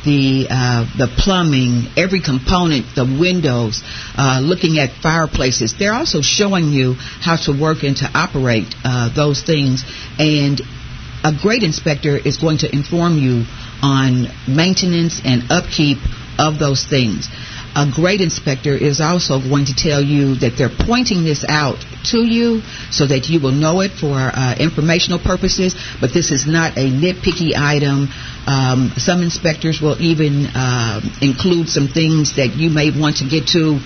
the plumbing, every component, the windows, looking at fireplaces. They're also showing you how to work and to operate those things. And a great inspector is going to inform you on maintenance and upkeep of those things. A great inspector is also going to tell you that they're pointing this out to you so that you will know it for informational purposes, but this is not a nitpicky item. Some inspectors will even include some things that you may want to get to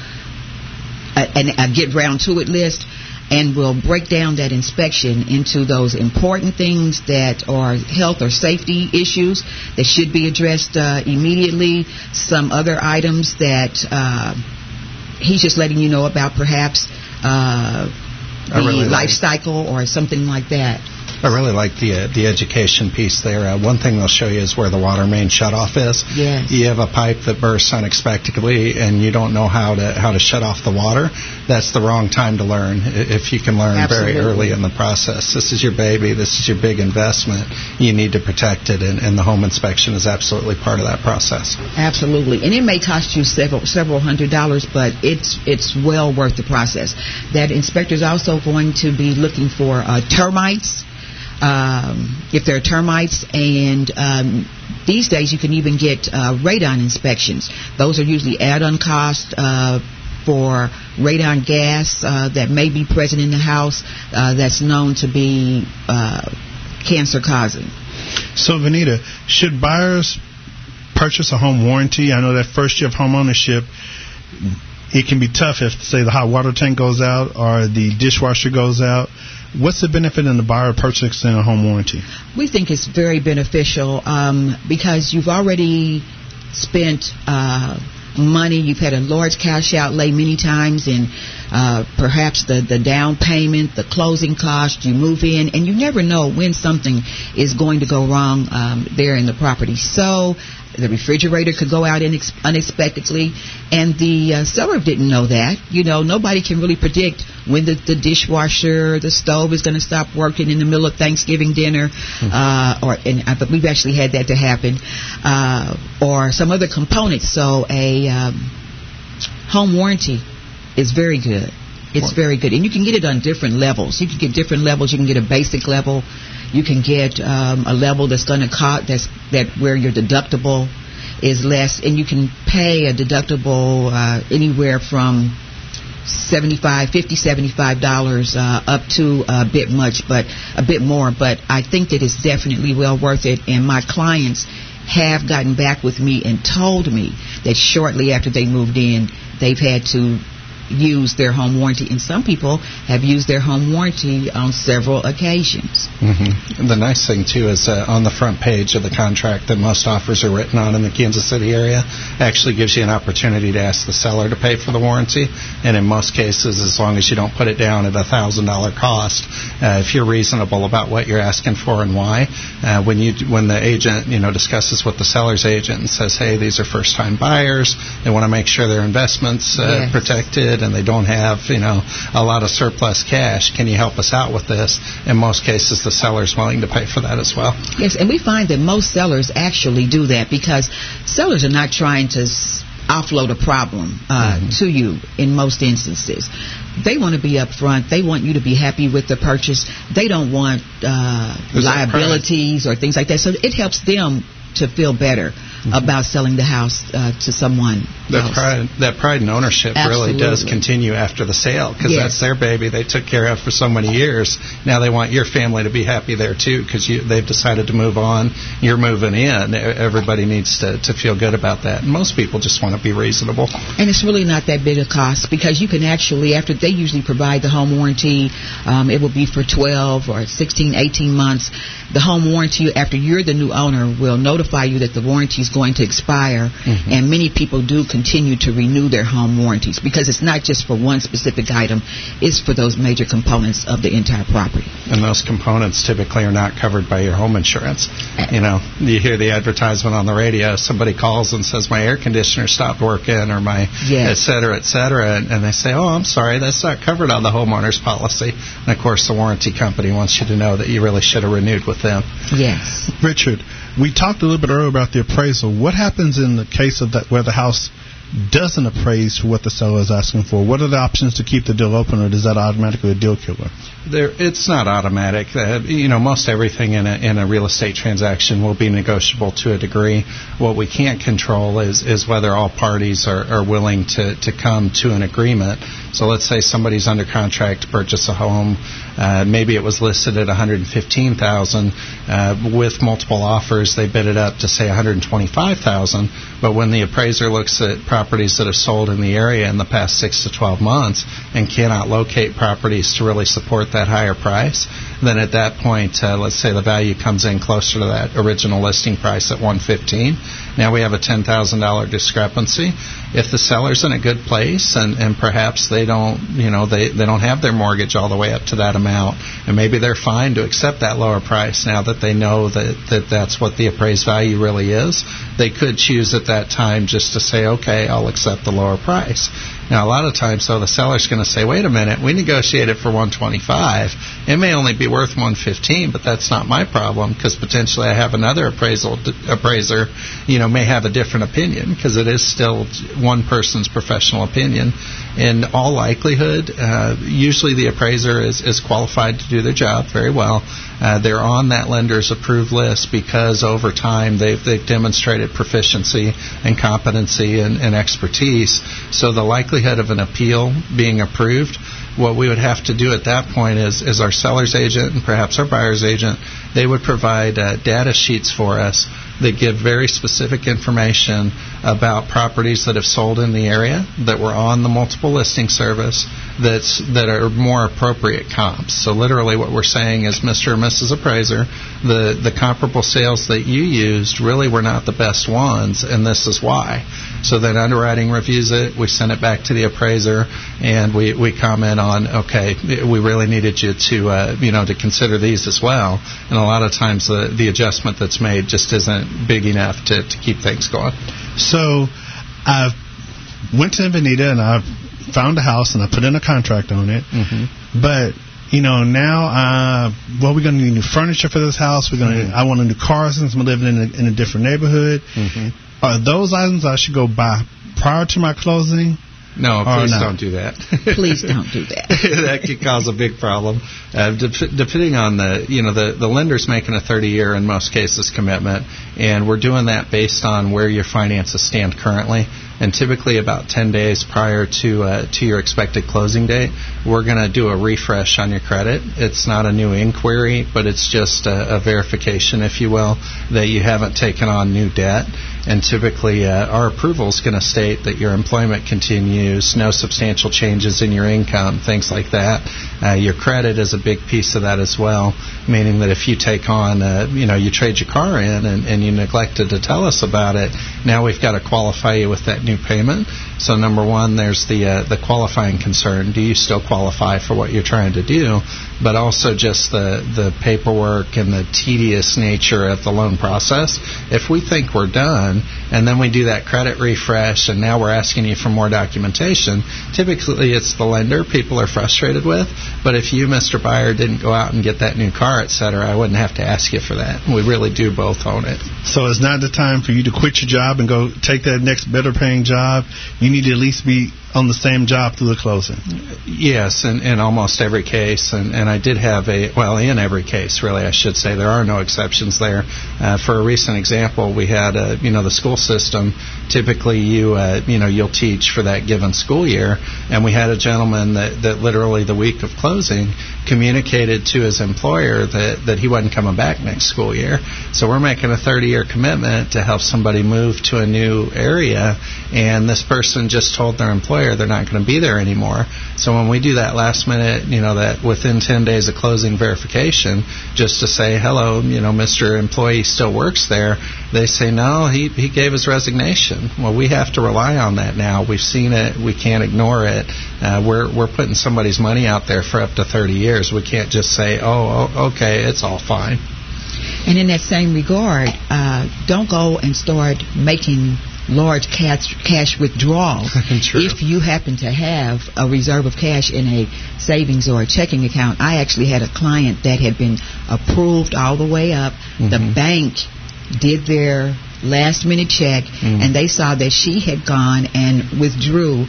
a get round to it list, and will break down that inspection into those important things that are health or safety issues that should be addressed immediately, some other items that he's just letting you know about, perhaps the life cycle or something like that.
I really like the education piece there. One thing they'll show you is where the water main shutoff is.
Yes.
You have a pipe that bursts unexpectedly, and you don't know how to shut off the water. That's the wrong time to learn. If you can learn
Absolutely.
very early in the process, this is your baby. This is your big investment. You need to protect it, and the home inspection is absolutely part of that process.
Absolutely, and it may cost you several $100, but it's well worth the process. That inspector is also going to be looking for termites. If there are termites, and these days you can even get radon inspections. Those are usually add-on cost for radon gas that may be present in the house that's known to be cancer-causing.
So, Vanita, should buyers purchase a home warranty? I know that first year of home ownership, it can be tough if, say, the hot water tank goes out or the dishwasher goes out. What's the benefit in the buyer purchasing a home warranty?
We think it's very beneficial because you've already spent money. You've had a large cash outlay many times, and perhaps the down payment, the closing cost. You move in, and you never know when something is going to go wrong there in the property. So the refrigerator could go out unexpectedly, and the seller didn't know that. You know, nobody can really predict when the dishwasher, the stove is going to stop working in the middle of Thanksgiving dinner, but we've actually had that to happen, or some other components. So a home warranty is very good. It's very good. And you can get it on different levels. You can get different levels. You can get a basic level. You can get a level that's going to cost, where your deductible is less. And you can pay a deductible anywhere from $75 up to a bit more. But I think that it's definitely well worth it. And my clients have gotten back with me and told me that shortly after they moved in, they've had to use their home warranty, and some people have used their home warranty on several occasions.
The nice thing too is on the front page of the contract that most offers are written on in the Kansas City area actually gives you an opportunity to ask the seller to pay for the warranty, and in most cases, as long as you don't put it down at $1,000 cost, if you're reasonable about what you're asking for and why, when the agent discusses with the seller's agent and says, hey, these are first-time buyers, they want to make sure their investments protected and they don't have a lot of surplus cash, can you help us out with this? In most cases, the seller's willing to pay for that as well.
Yes, and we find that most sellers actually do that, because sellers are not trying to offload a problem to you in most instances. They want to be upfront. They want you to be happy with the purchase. They don't want liabilities or things like that. So it helps them to feel better about selling the house to someone else.
That pride and ownership really does continue after the sale, because that's their baby they took care of for so many years. Now they want your family to be happy there too, because they've decided to move on. You're moving in. Everybody needs to feel good about that. And most people just want to be reasonable. And
it's really not that big a cost, because you can actually, after they usually provide the home warranty, it will be for 12 or 16, 18 months. The home warranty, after you're the new owner, will notify you that the warranty is going to expire, and many people do continue to renew their home warranties, because it's not just for one specific item, it's for those major components of the entire property.
And those components typically are not covered by your home insurance. You hear the advertisement on the radio, somebody calls and says, my air conditioner stopped working, or my et cetera, and they say, oh, I'm sorry, that's not covered on the homeowner's policy. And of course the warranty company wants you to know that you really should have renewed with them.
Yes.
Richard, we talked a little bit earlier about the appraisal. What happens in the case of that where the house doesn't appraise for what the seller is asking for? What are the options to keep the deal open, or is that automatically a deal killer?
It's not automatic. Most everything in a real estate transaction will be negotiable to a degree. What we can't control is whether all parties are willing to come to an agreement. So let's say somebody's under contract to purchase a home. Maybe it was listed at $115,000. With multiple offers, they bid it up to say $125,000. But when the appraiser looks at properties that have sold in the area in the past 6 to 12 months and cannot locate properties to really support that higher price, then at that point, let's say the value comes in closer to that original listing price at $115,000. Now we have a $10,000 discrepancy. If the seller's in a good place and perhaps they don't have their mortgage all the way up to that amount, and maybe they're fine to accept that lower price now that they know that that's what the appraised value really is, they could choose at that time just to say, okay, I'll accept the lower price. Now, a lot of times, though, the seller's going to say, wait a minute, we negotiated for $125,000. It may only be worth $115,000, but that's not my problem, because potentially I have another appraiser, may have a different opinion, because it is still one person's professional opinion. In all likelihood, usually the appraiser is qualified to do their job very well. They're on that lender's approved list because over time they've demonstrated proficiency and competency and expertise. So the likelihood of an appeal being approved, what we would have to do at that point is our seller's agent and perhaps our buyer's agent, they would provide data sheets for us that give very specific information about properties that have sold in the area that were on the multiple listing service that are more appropriate comps. So literally what we're saying is, Mr. or Mrs. Appraiser, the comparable sales that you used really were not the best ones, and this is why. So then underwriting reviews it, we send it back to the appraiser, and we comment on, okay, we really needed you to consider these as well. And a lot of times the adjustment that's made just isn't big enough to keep things going.
So I went to Bonita and I found a house and I put in a contract on it. But now we're going to need new furniture for this house. I want a new car since I'm living in a different neighborhood. Are those items I should go buy prior to my closing?
No, please don't do that.
Please don't do that.
That could cause a big problem. Depending on the lender's making a 30-year, in most cases, commitment, and we're doing that based on where your finances stand currently. And typically about 10 days prior to your expected closing date, we're going to do a refresh on your credit. It's not a new inquiry, but it's just a verification, if you will, that you haven't taken on new debt. And typically our approval is going to state that your employment continues, no substantial changes in your income, things like that. Your credit is a big piece of that as well, meaning that if you take on, you trade your car in and you neglected to tell us about it, now we've got to qualify you with that new payment. So number one, there's the qualifying concern. Do you still qualify for what you're trying to do? But also just the paperwork and the tedious nature of the loan process. If we think we're done, and then we do that credit refresh, and now we're asking you for more documentation, typically it's the lender people are frustrated with. But if you, Mr. Buyer, didn't go out and get that new car, et cetera, I wouldn't have to ask you for that. We really do both own it.
So it's not the time for you to quit your job and go take that next better paying job. You need to at least be on the same job through the closing.
Yes, in almost every case, and I did have in every case, really, I should say. There are no exceptions there. For a recent example, we had, the school system. Typically, you'll teach for that given school year, and we had a gentleman that literally the week of closing communicated to his employer that he wasn't coming back next school year. So we're making a 30-year commitment to help somebody move to a new area, and this person just told their employer they're not going to be there anymore. So when we do that last minute, that within 10 days of closing verification, just to say, hello, Mr. Employee still works there, they say, no, he gave his resignation. Well, we have to rely on that now. We've seen it. We can't ignore it. We're putting somebody's money out there for up to 30 years. We can't just say, oh, okay, it's all fine.
And in that same regard, don't go and start making large cash withdrawals. If you happen to have a reserve of cash in a savings or a checking account. I actually had a client that had been approved all the way up. Mm-hmm. The bank did their last minute check, and they saw that she had gone and withdrew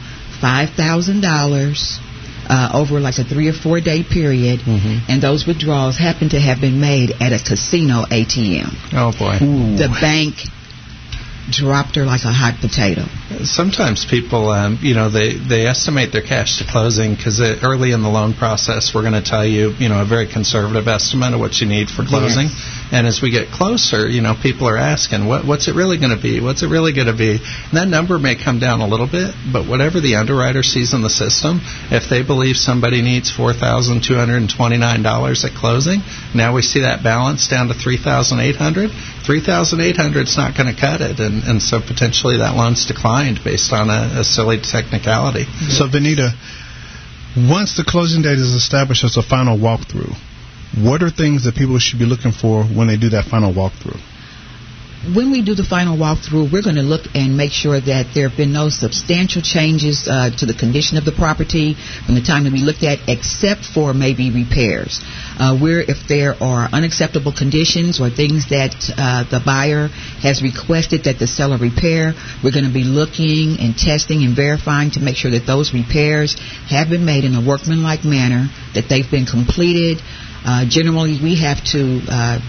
$5,000 over like a 3 or 4 day period, and those withdrawals happened to have been made at a casino ATM.
Oh boy.
Ooh. The bank dropped her like a hot potato.
Sometimes people, they estimate their cash to closing because early in the loan process, we're going to tell you, a very conservative estimate of what you need for closing. Yes. And as we get closer, people are asking, what's it really going to be? What's it really going to be? And that number may come down a little bit, but whatever the underwriter sees in the system, if they believe somebody needs $4,229 at closing, now we see that balance down to $3,800. $3,800 is not going to cut it, and so potentially that loan's declined based on a silly technicality.
So, Benita, once the closing date is established as a final walkthrough, what are things that people should be looking for when they do that final walkthrough?
When we do the final walkthrough, we're going to look and make sure that there have been no substantial changes to the condition of the property from the time that we looked at, except for maybe repairs. If there are unacceptable conditions or things that the buyer has requested that the seller repair, we're going to be looking and testing and verifying to make sure that those repairs have been made in a workmanlike manner, that they've been completed. Generally, we have to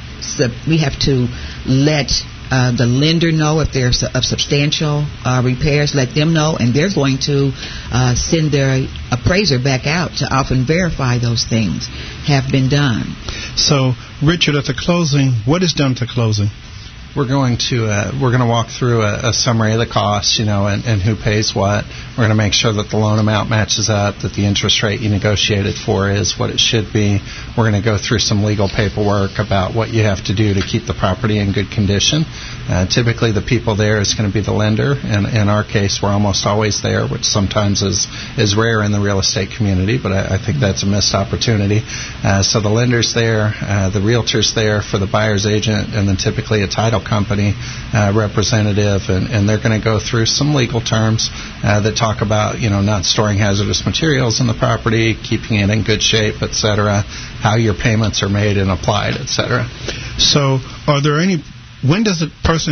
let the lender know if there's of substantial repairs, let them know, and they're going to send their appraiser back out to often verify those things have been done.
So, Richard, at the closing, what is done to closing?
We're going to walk through a summary of the costs, and who pays what. We're going to make sure that the loan amount matches up, that the interest rate you negotiated for is what it should be. We're going to go through some legal paperwork about what you have to do to keep the property in good condition. Typically, the people there is going to be the lender, and in our case, we're almost always there, which sometimes is rare in the real estate community, but I think that's a missed opportunity. So the lender's there, the realtor's there for the buyer's agent, and then typically a title company representative, and they're going to go through some legal terms that talk about, not storing hazardous materials in the property, keeping it in good shape, etc., how your payments are made and applied, etc.
So, are there any? When does a person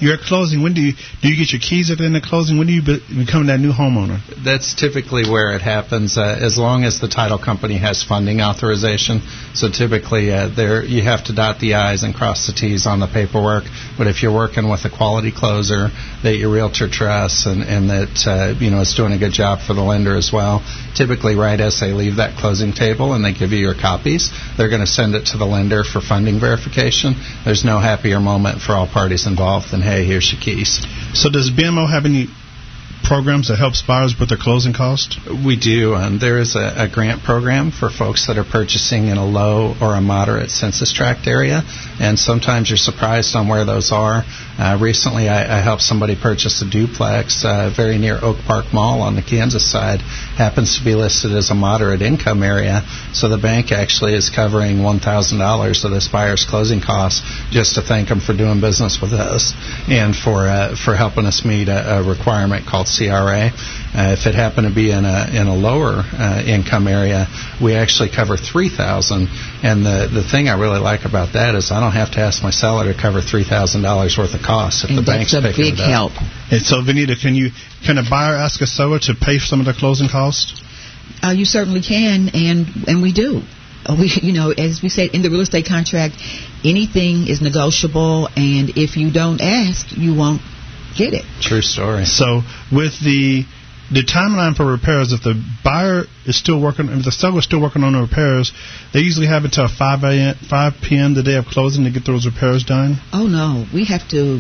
you're at closing. When do you get your keys at the end of closing? When do you become that new homeowner?
That's typically where it happens, as long as the title company has funding authorization. So typically, you have to dot the I's and cross the T's on the paperwork. But if you're working with a quality closer that your realtor trusts and that is doing a good job for the lender as well, typically right as they leave that closing table and they give you your copies, they're going to send it to the lender for funding verification. There's no happier moment for all parties involved than, hey, here's your keys.
So does BMO have any programs that helps buyers with their closing costs?
We do. There is a grant program for folks that are purchasing in a low or a moderate census tract area, and sometimes you're surprised on where those are. Recently, I helped somebody purchase a duplex very near Oak Park Mall on the Kansas side. Happens to be listed as a moderate income area, so the bank actually is covering $1,000 of this buyer's closing costs just to thank them for doing business with us and for helping us meet a requirement called CRA. If it happened to be in a lower income area, we actually cover $3,000. And the thing I really like about that is I don't have to ask my seller to cover $3,000 worth of costs if the bank's picking it up.
That's a big help.
And so, Vanita, can a buyer ask a seller to pay for some of the closing costs?
You certainly can, and we do. As we said in the real estate contract, anything is negotiable, and if you don't ask, you won't get it.
True story.
So with the timeline for repairs, if the buyer is still working, if the seller is still working on the repairs, they usually have until 5 p.m. the day of closing to get those repairs done?
Oh, no. We have to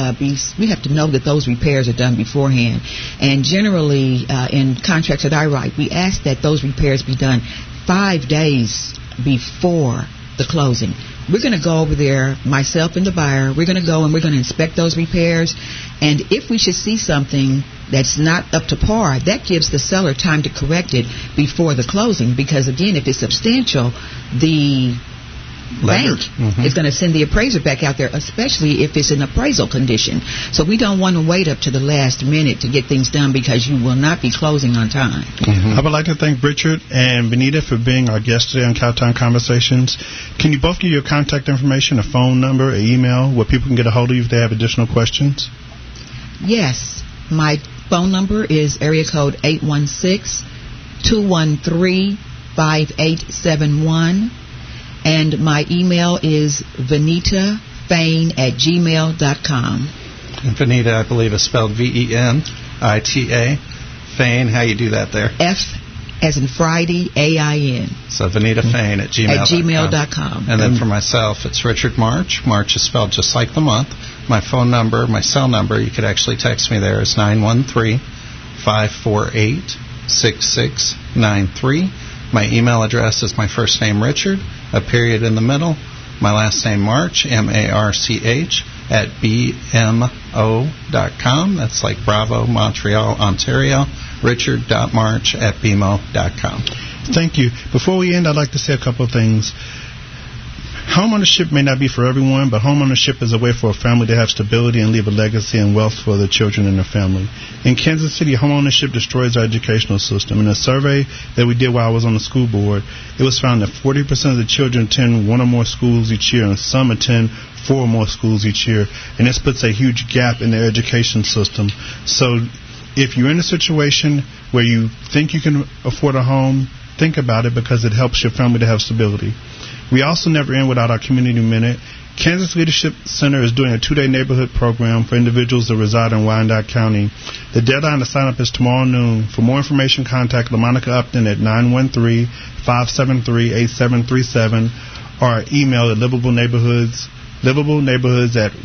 know that those repairs are done beforehand. And generally, in contracts that I write, we ask that those repairs be done 5 days before the closing. We're going to go over there, myself and the buyer. We're going to go and we're going to inspect those repairs. And if we should see something that's not up to par, that gives the seller time to correct it before the closing. Because, again, if it's substantial, the bank is going to send the appraiser back out there, especially if it's an appraisal condition. So we don't want to wait up to the last minute to get things done because you will not be closing on time.
I would like to thank Richard and Vanita for being our guests today on Cowtown Conversations. Can you both give your contact information, a phone number, an email, where people can get a hold of you if they have additional questions?
Yes. My phone number is area code 816-213-5871. And my email is vanitafane@gmail.com.
And Vanita, I believe, is spelled Venita. Fane, how you do that there?
F as in Friday, A-I-N.
So vanitafane@gmail.com. And then for myself, it's Richard March. March is spelled just like the month. My phone number, my cell number, you could actually text me there, is 913-548-6693. My email address is my first name, Richard, a period in the middle, my last name, March, M-A-R-C-H, @bmo.com. That's like Bravo, Montreal, Ontario. Richard.march@bmo.com.
Thank you. Before we end, I'd like to say a couple of things. Homeownership may not be for everyone, but homeownership is a way for a family to have stability and leave a legacy and wealth for their children and their family. In Kansas City, homeownership destroys our educational system. In a survey that we did while I was on the school board, it was found that 40% of the children attend one or more schools each year, and some attend 4 or more schools each year. And this puts a huge gap in their education system. So if you're in a situation where you think you can afford a home, think about it, because it helps your family to have stability. We also never end without our Community Minute. Kansas Leadership Center is doing a 2-day neighborhood program for individuals that reside in Wyandotte County. The deadline to sign up is tomorrow noon. For more information, contact LaMonica Upton at 913-573-8737 or email at livableneighborhoods at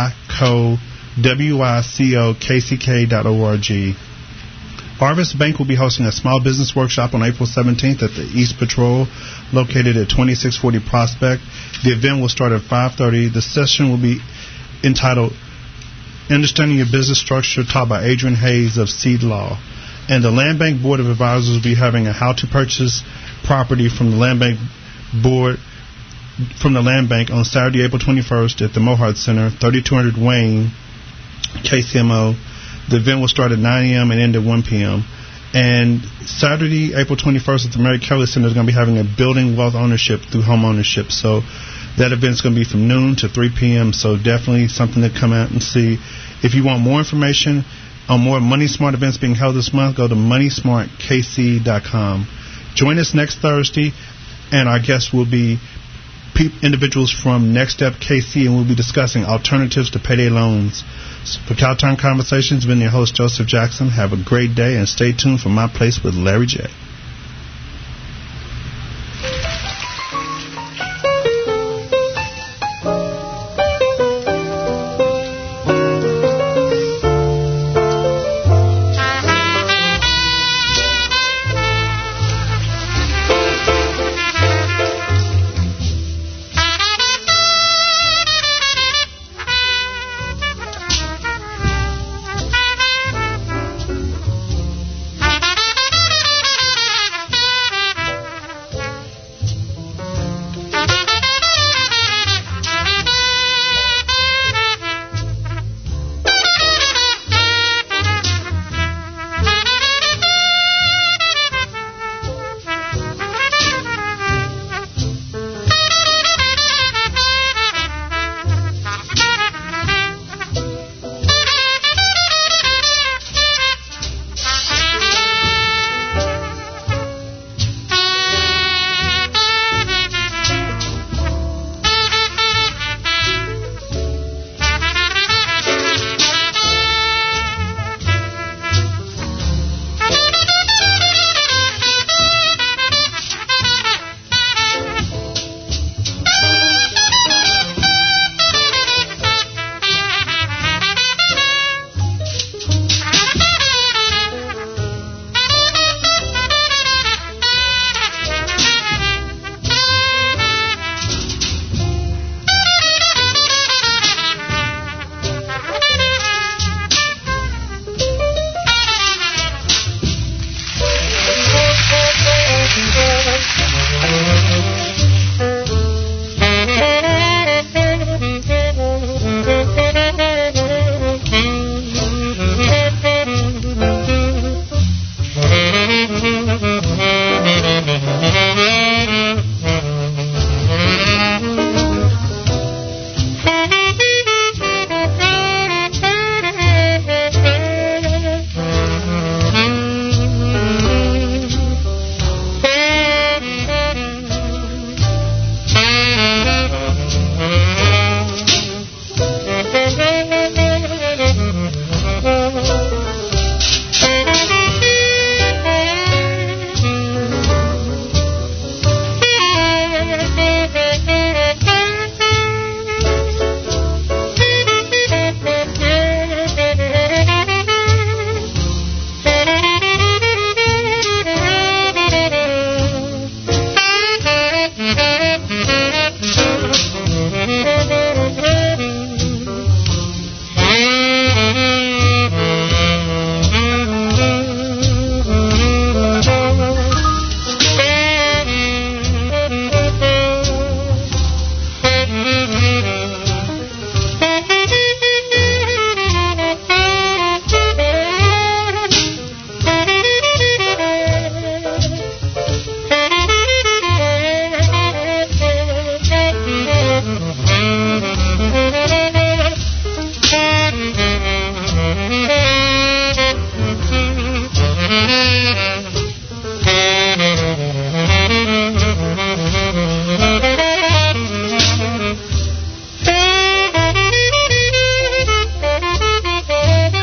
wicokck.org. Harvest Bank will be hosting a small business workshop on April 17th at the East Patrol, located at 2640 Prospect. The event will start at 5:30. The session will be entitled Understanding Your Business Structure, taught by Adrian Hayes of Seed Law. And the Land Bank Board of Advisors will be having a how to purchase property from the Land Bank Board from the Land Bank on Saturday, April 21st at the Mohart Center, 3200 Wayne, KCMO. The event will start at 9 a.m. and end at 1 p.m. And Saturday, April 21st at the Mary Kelly Center is going to be having a building wealth ownership through home ownership. So That event's going to be from noon to 3 p.m., so definitely something to come out and see. If you want more information on more Money Smart events being held this month, go to moneysmartkc.com. Join us next Thursday, and our guests will be individuals from Next Step KC, and we'll be discussing alternatives to payday loans. For Caltime Conversations, been your host, Joseph Jackson. Have a great day, and stay tuned for My Place with Larry J.